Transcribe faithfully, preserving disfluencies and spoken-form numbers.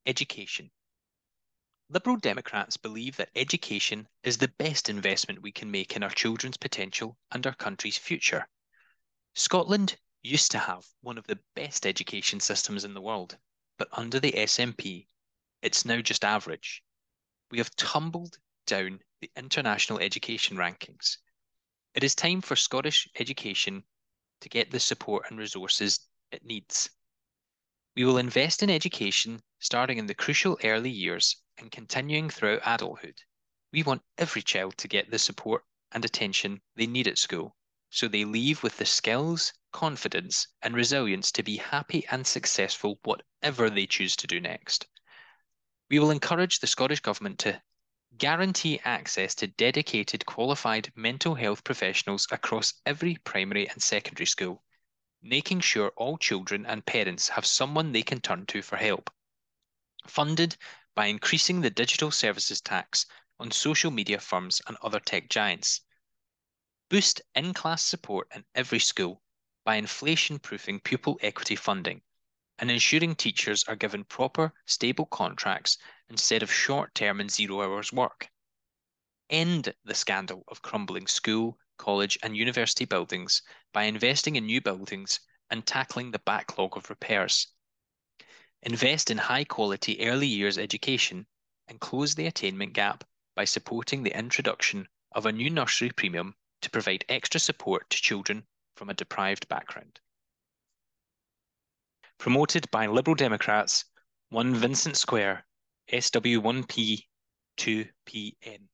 Education. Liberal Democrats believe that education is the best investment we can make in our children's potential and our country's future. Scotland used to have one of the best education systems in the world, but under the S N P, it's now just average. We have tumbled down the international education rankings. It is time for Scottish education to get the support and resources it needs. We will invest in education starting in the crucial early years and continuing throughout adulthood. We want every child to get the support and attention they need at school, so they leave with the skills, confidence, and resilience to be happy and successful whatever they choose to do next. We will encourage the Scottish Government to guarantee access to dedicated, qualified mental health professionals across every primary and secondary school, making sure all children and parents have someone they can turn to for help. Funded by increasing the digital services tax on social media firms and other tech giants. Boost in-class support in every school by inflation-proofing pupil equity funding and ensuring teachers are given proper, stable contracts instead of short-term and zero hours work. End the scandal of crumbling school, college, and university buildings by investing in new buildings and tackling the backlog of repairs. Invest in high-quality early years education and close the attainment gap by supporting the introduction of a new nursery premium to provide extra support to children from a deprived background. Promoted by Liberal Democrats, one Vincent Square, S W one P two P N.